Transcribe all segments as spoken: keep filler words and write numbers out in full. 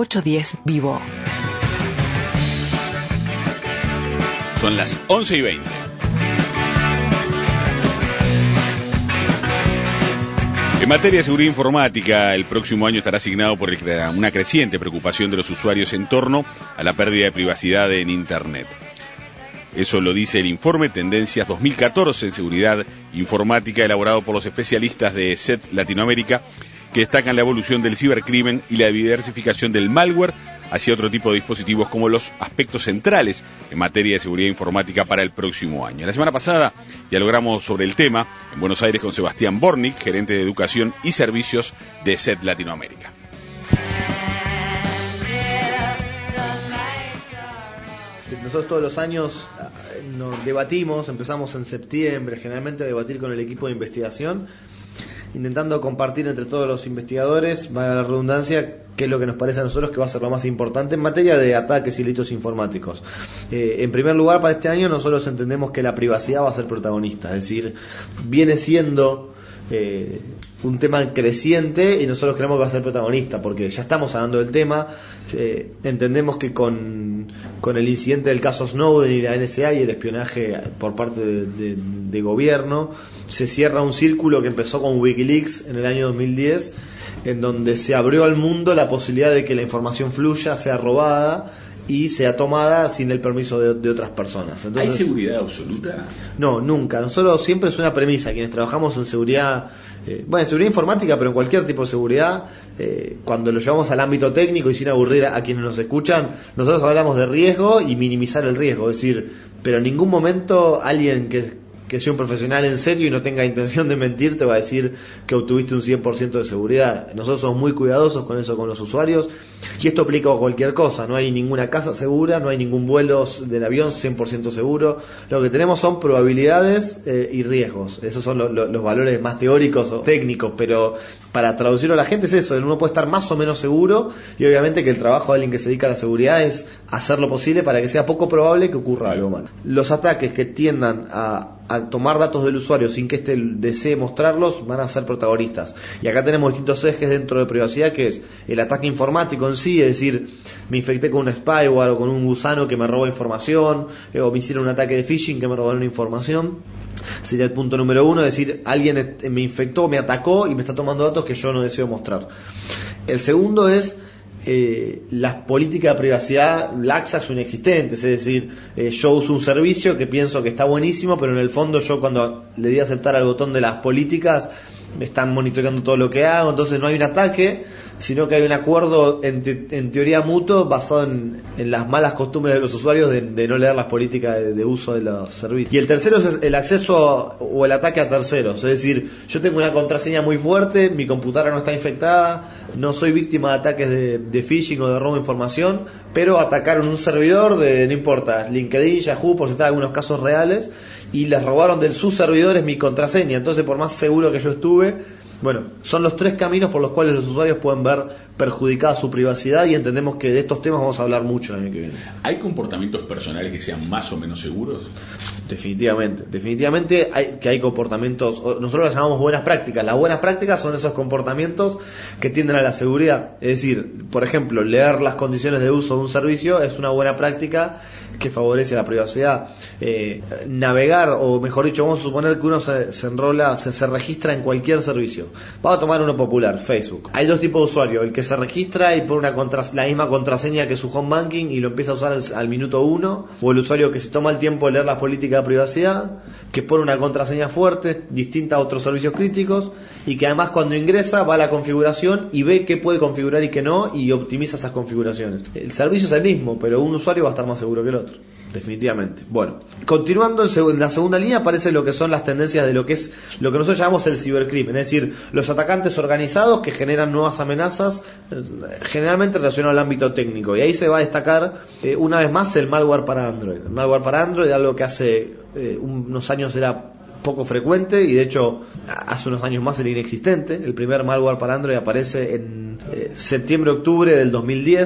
ochocientos diez Vivo. Son las once y veinte. En materia de seguridad informática, el próximo año estará asignado por una creciente preocupación de los usuarios en torno a la pérdida de privacidad en Internet. Eso lo dice el informe Tendencias dos mil catorce en Seguridad Informática, elaborado por los especialistas de S E T Latinoamérica, que destacan la evolución del cibercrimen y la diversificación del malware hacia otro tipo de dispositivos como los aspectos centrales en materia de seguridad informática para el próximo año. La semana pasada dialogamos sobre el tema en Buenos Aires con Sebastián Bornik, gerente de Educación y Servicios de S E T Latinoamérica. Nosotros todos los años nos debatimos, empezamos en septiembre generalmente a debatir con el equipo de investigación, intentando compartir entre todos los investigadores, valga la redundancia, qué es lo que nos parece a nosotros que va a ser lo más importante en materia de ataques y delitos informáticos. Eh, en primer lugar, para este año nosotros entendemos que la privacidad va a ser protagonista, es decir, viene siendo eh, un tema creciente y nosotros creemos que va a ser protagonista porque ya estamos hablando del tema. Eh, entendemos que con, con el incidente del caso Snowden y la N S A y el espionaje por parte de, de, de gobierno, se cierra un círculo que empezó con Wikileaks en el año dos mil diez, en donde se abrió al mundo la posibilidad de que la información fluya, sea robada y sea tomada sin el permiso de, de otras personas. Entonces, ¿hay seguridad absoluta? No, nunca. Nosotros siempre es una premisa, quienes trabajamos en seguridad, eh, bueno, en seguridad informática, pero en cualquier tipo de seguridad, eh, cuando lo llevamos al ámbito técnico y sin aburrir a, a quienes nos escuchan, nosotros hablamos de riesgo y minimizar el riesgo, es decir, pero en ningún momento alguien que que sea un profesional en serio y no tenga intención de mentir te va a decir que obtuviste un cien por ciento de seguridad. Nosotros somos muy cuidadosos con eso, con los usuarios, y esto aplica a cualquier cosa. No hay ninguna casa segura, no hay ningún vuelo del avión cien por ciento seguro. Lo que tenemos son probabilidades eh, y riesgos. Esos son lo, lo, los valores más teóricos o técnicos, pero para traducirlo a la gente es eso: uno puede estar más o menos seguro, y obviamente que el trabajo de alguien que se dedica a la seguridad es hacer lo posible para que sea poco probable que ocurra algo mal. Los ataques que tiendan a a tomar datos del usuario sin que éste desee mostrarlos van a ser protagonistas. Y acá tenemos distintos ejes dentro de privacidad, que es el ataque informático en sí, es decir, me infecté con un spyware o con un gusano que me roba información, eh, o me hicieron un ataque de phishing que me robaron información. Sería el punto número uno, es decir, alguien me infectó, me atacó y me está tomando datos que yo no deseo mostrar. El segundo es Eh, las políticas de privacidad laxas o inexistentes, es decir, eh, yo uso un servicio que pienso que está buenísimo, pero en el fondo yo cuando le di a aceptar al botón de las políticas me están monitoreando todo lo que hago, entonces no hay un ataque, sino que hay un acuerdo en, te, en teoría mutuo basado en, en las malas costumbres de los usuarios de, de no leer las políticas de, de uso de los servicios. Y el tercero es el acceso o el ataque a terceros, es decir, yo tengo una contraseña muy fuerte, mi computadora no está infectada, no soy víctima de ataques de, de phishing o de robo de información, pero atacaron un servidor de, no importa, LinkedIn, Yahoo, por citar algunos casos reales, y les robaron de sus servidores mi contraseña. Entonces, por más seguro que yo estuve, bueno, son los tres caminos por los cuales los usuarios pueden ver perjudicada su privacidad, y entendemos que de estos temas vamos a hablar mucho el año que viene. ¿Hay comportamientos personales que sean más o menos seguros? Definitivamente, definitivamente hay, que hay comportamientos, nosotros las llamamos buenas prácticas. Las buenas prácticas son esos comportamientos que tienden a la seguridad. Es decir, por ejemplo, leer las condiciones de uso de un servicio es una buena práctica que favorece la privacidad. Eh, navegar, o mejor dicho, vamos a suponer que uno se, se enrola, se, se registra en cualquier servicio. Vamos a tomar uno popular, Facebook. Hay dos tipos de usuarios: el que se registra y pone una contra, la misma contraseña que su home banking y lo empieza a usar al, al minuto uno, o el usuario que se toma el tiempo de leer las políticas de privacidad, que pone una contraseña fuerte, distinta a otros servicios críticos, y que además cuando ingresa va a la configuración y ve qué puede configurar y qué no, y optimiza esas configuraciones. El servicio es el mismo, pero un usuario va a estar más seguro que el otro, definitivamente. Bueno, continuando en la segunda línea aparece lo que son las tendencias de lo que es lo que nosotros llamamos el cibercrimen, es decir, los atacantes organizados que generan nuevas amenazas, generalmente relacionadas al ámbito técnico, y ahí se va a destacar eh, una vez más el malware para Android. El malware para Android es algo que hace eh, unos años era poco frecuente, y de hecho hace unos años más era inexistente. El primer malware para Android aparece en eh, septiembre-octubre del dos mil diez.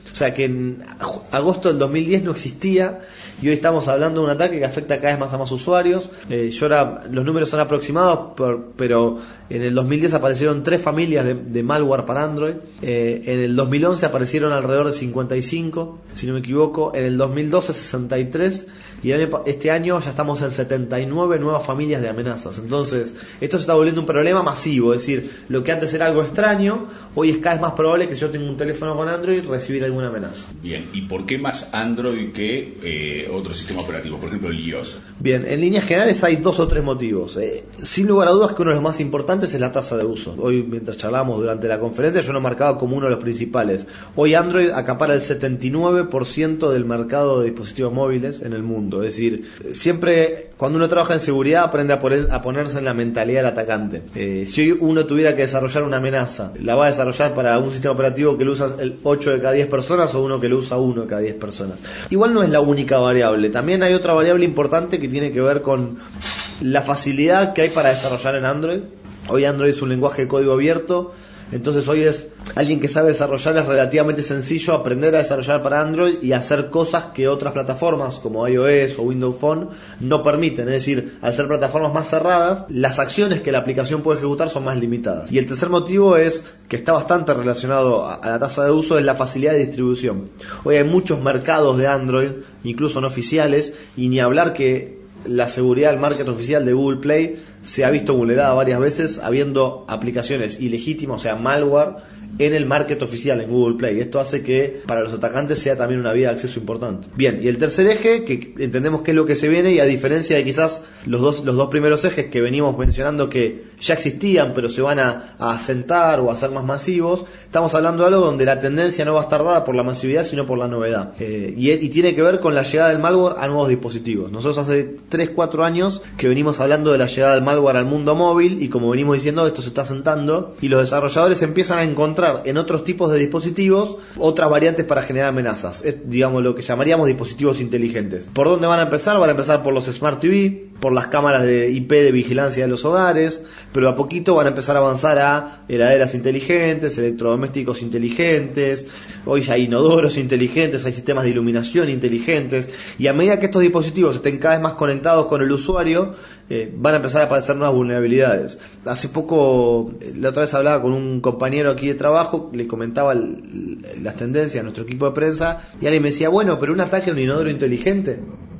O sea que en agosto del dos mil diez no existía y hoy estamos hablando de un ataque que afecta cada vez más a más usuarios. Eh, yo ahora, los números son aproximados, por, pero en el dos mil diez aparecieron tres familias de, de malware para Android. Eh, en el dos mil once aparecieron alrededor de cincuenta y cinco, si no me equivoco. En el dos mil doce sesenta y tres. Y este año ya estamos en setenta y nueve nuevas familias de amenazas. Entonces, esto se está volviendo un problema masivo. Es decir, lo que antes era algo extraño, hoy es cada vez más probable que si yo tengo un teléfono con Android recibir alguna amenaza. Bien, ¿y por qué más Android que eh, otro sistema operativo? Por ejemplo, el iOS. Bien, en líneas generales hay dos o tres motivos. Eh, sin lugar a dudas que uno de los más importantes es la tasa de uso. Hoy, mientras charlábamos durante la conferencia, yo lo marcaba como uno de los principales. Hoy Android acapara el setenta y nueve por ciento del mercado de dispositivos móviles en el mundo. Es decir, siempre cuando uno trabaja en seguridad aprende a, poner, a ponerse en la mentalidad del atacante. Eh, si hoy uno tuviera que desarrollar una amenaza, ¿la va a desarrollar para un sistema operativo que lo usa el ocho de cada diez personas o uno que lo usa uno de cada diez personas? Igual no es la única variable. También hay otra variable importante que tiene que ver con la facilidad que hay para desarrollar en Android. Hoy Android es un lenguaje de código abierto. Entonces hoy es alguien que sabe desarrollar, es relativamente sencillo aprender a desarrollar para Android y hacer cosas que otras plataformas como iOS o Windows Phone no permiten. Es decir, al ser plataformas más cerradas, las acciones que la aplicación puede ejecutar son más limitadas. Y el tercer motivo es que está bastante relacionado a la tasa de uso, es la facilidad de distribución. Hoy hay muchos mercados de Android, incluso no oficiales, y ni hablar que la seguridad del market oficial de Google Play se ha visto vulnerada varias veces habiendo aplicaciones ilegítimas, o sea, malware, en el market oficial en Google Play. Esto hace que para los atacantes sea también una vía de acceso importante. Bien, y el tercer eje, que entendemos que es lo que se viene, y a diferencia de quizás los dos, los dos primeros ejes que venimos mencionando que ya existían pero se van a, a asentar o a ser más masivos, estamos hablando de algo donde la tendencia no va a estar dada por la masividad sino por la novedad. Eh, y, y tiene que ver con la llegada del malware a nuevos dispositivos. Nosotros hace tres cuatro años que venimos hablando de la llegada del malware al mundo móvil, y como venimos diciendo, esto se está asentando y los desarrolladores empiezan a encontrar en otros tipos de dispositivos otras variantes para generar amenazas. Es, digamos, lo que llamaríamos dispositivos inteligentes. ¿Por dónde van a empezar? Van a empezar por los Smart T V, por las cámaras de I P de vigilancia de los hogares, pero a poquito van a empezar a avanzar a heladeras inteligentes, electrodomésticos inteligentes. Hoy ya hay inodoros inteligentes, hay sistemas de iluminación inteligentes, y a medida que estos dispositivos estén cada vez más conectados con el usuario, eh, van a empezar a aparecer nuevas vulnerabilidades. Hace poco, la otra vez hablaba con un compañero aquí de trabajo, le comentaba el, las tendencias a nuestro equipo de prensa, y alguien me decía, bueno, pero un ataque a un inodoro inteligente,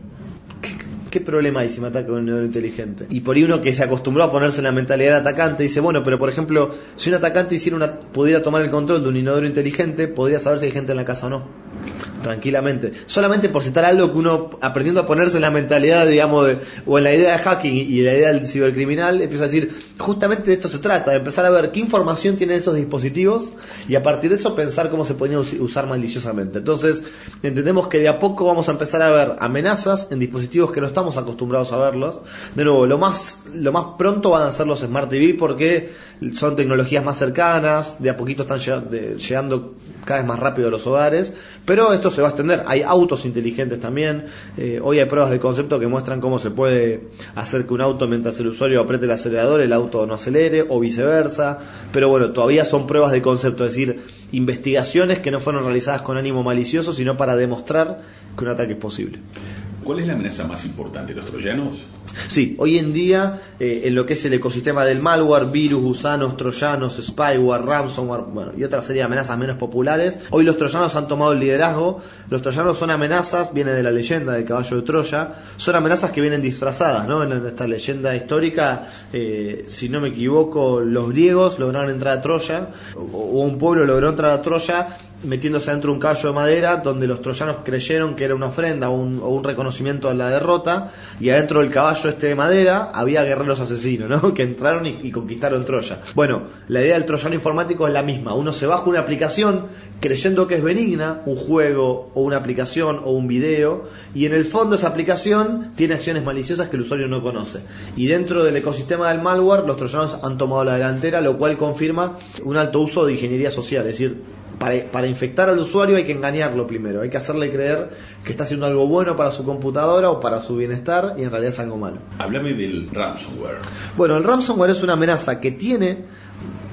¿qué problema hay si me ataca un inodoro inteligente? Y por ahí uno que se acostumbró a ponerse en la mentalidad del atacante dice, bueno, pero por ejemplo, si un atacante hiciera una, pudiera tomar el control de un inodoro inteligente, podría saber si hay gente en la casa o no. Tranquilamente. Solamente por citar algo que uno, aprendiendo a ponerse en la mentalidad, digamos, de, o en la idea de hacking y la idea del cibercriminal, empieza a decir, justamente de esto se trata, de empezar a ver qué información tienen esos dispositivos y a partir de eso pensar cómo se podían usar maliciosamente. Entonces, entendemos que de a poco vamos a empezar a ver amenazas en dispositivos que no estamos acostumbrados a verlos. De nuevo, lo más, lo más pronto van a ser los Smart T V porque son tecnologías más cercanas, de a poquito están llegando cada vez más rápido a los hogares, pero esto se va a extender. Hay autos inteligentes también. Eh, hoy hay pruebas de concepto que muestran cómo se puede hacer que un auto, mientras el usuario apriete el acelerador, el auto no acelere, o viceversa. Pero bueno, todavía son pruebas de concepto, es decir, investigaciones que no fueron realizadas con ánimo malicioso, sino para demostrar que un ataque es posible. ¿Cuál es la amenaza más importante? ¿Los troyanos? Sí, hoy en día, eh, en lo que es el ecosistema del malware, virus, gusanos, troyanos, spyware, ransomware, bueno, y otra serie de amenazas menos populares, hoy los troyanos han tomado el liderazgo. Los troyanos son amenazas, viene de la leyenda del caballo de Troya, son amenazas que vienen disfrazadas, ¿no? En esta leyenda histórica, eh, si no me equivoco, los griegos lograron entrar a Troya, o, o un pueblo logró entrar a Troya metiéndose dentro de un caballo de madera, donde los troyanos creyeron que era una ofrenda o un, o un reconocimiento a la derrota, y adentro del caballo este de madera había guerreros asesinos, ¿no? Que entraron y, y conquistaron Troya. Bueno, la idea del troyano informático es la misma. Uno se baja una aplicación creyendo que es benigna, un juego o una aplicación o un video, y en el fondo esa aplicación tiene acciones maliciosas que el usuario no conoce. Y dentro del ecosistema del malware, los troyanos han tomado la delantera, lo cual confirma un alto uso de ingeniería social, es decir, Para, para infectar al usuario hay que engañarlo primero, hay que hacerle creer que está haciendo algo bueno para su computadora o para su bienestar, y en realidad es algo malo. Háblame del ransomware. Bueno, el ransomware es una amenaza que tiene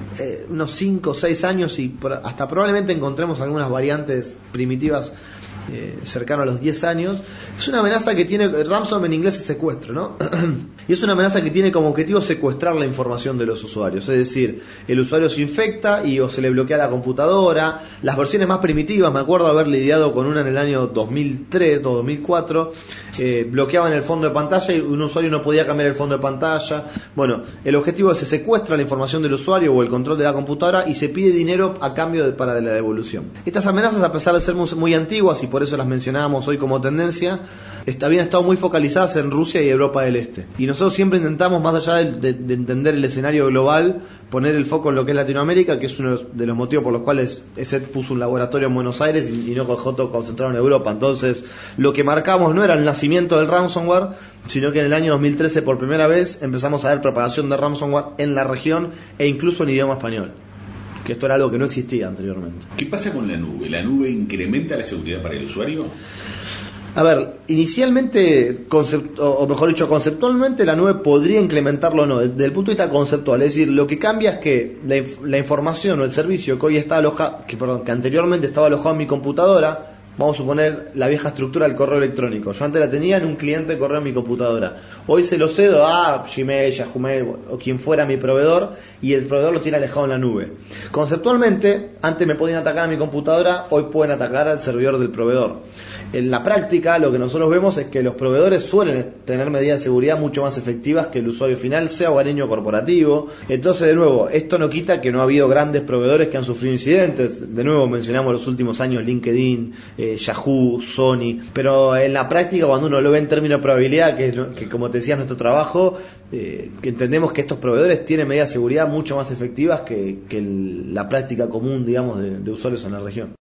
eh, unos cinco o seis años y por, hasta probablemente encontremos algunas variantes primitivas eh, cercano a los diez años. Es una amenaza que tiene, ransom en inglés es secuestro, ¿no? Y es una amenaza que tiene como objetivo secuestrar la información de los usuarios, es decir, el usuario se infecta y o se le bloquea la computadora. Las versiones más primitivas, me acuerdo haber lidiado con una en el año dos mil tres o dos mil cuatro, eh, bloqueaban el fondo de pantalla y un usuario no podía cambiar el fondo de pantalla. Bueno, el objetivo es que se secuestra la información del usuario o el control de la computadora y se pide dinero a cambio de, para de la devolución. Estas amenazas, a pesar de ser muy, muy antiguas, y por eso las mencionábamos hoy como tendencia, habían estado muy focalizadas en Rusia y Europa del Este. Y nosotros siempre intentamos, más allá de, de, de entender el escenario global, poner el foco en lo que es Latinoamérica, que es uno de los motivos por los cuales E S E T puso un laboratorio en Buenos Aires y, y no dejó todo concentrado en Europa. Entonces, lo que marcamos no era el nacimiento del ransomware, sino que en el año dos mil trece por primera vez empezamos a ver propagación de ransomware en la región e incluso en idioma español, que esto era algo que no existía anteriormente. ¿Qué pasa con la nube? ¿La nube incrementa la seguridad para el usuario? A ver, inicialmente, concept, o mejor dicho, conceptualmente la nube podría implementarlo o no, desde el punto de vista conceptual. Es decir, lo que cambia es que la, la información o el servicio que hoy está alojado, que, perdón, que anteriormente estaba alojado en mi computadora, vamos a suponer la vieja estructura del correo electrónico. Yo antes la tenía en un cliente de correo en mi computadora. Hoy se lo cedo a Gmail, Yahoo Mail o quien fuera mi proveedor, y el proveedor lo tiene alejado en la nube. Conceptualmente, antes me podían atacar a mi computadora, hoy pueden atacar al servidor del proveedor. En la práctica, lo que nosotros vemos es que los proveedores suelen tener medidas de seguridad mucho más efectivas que el usuario final, sea hogareño o corporativo. Entonces, de nuevo, esto no quita que no ha habido grandes proveedores que han sufrido incidentes. De nuevo, mencionamos los últimos años LinkedIn, eh, Yahoo, Sony. Pero en la práctica, cuando uno lo ve en términos de probabilidad, que, que como te decía, es nuestro trabajo, eh, que entendemos que estos proveedores tienen medidas de seguridad mucho más efectivas que, que el, la práctica común, digamos, de, de usuarios en la región.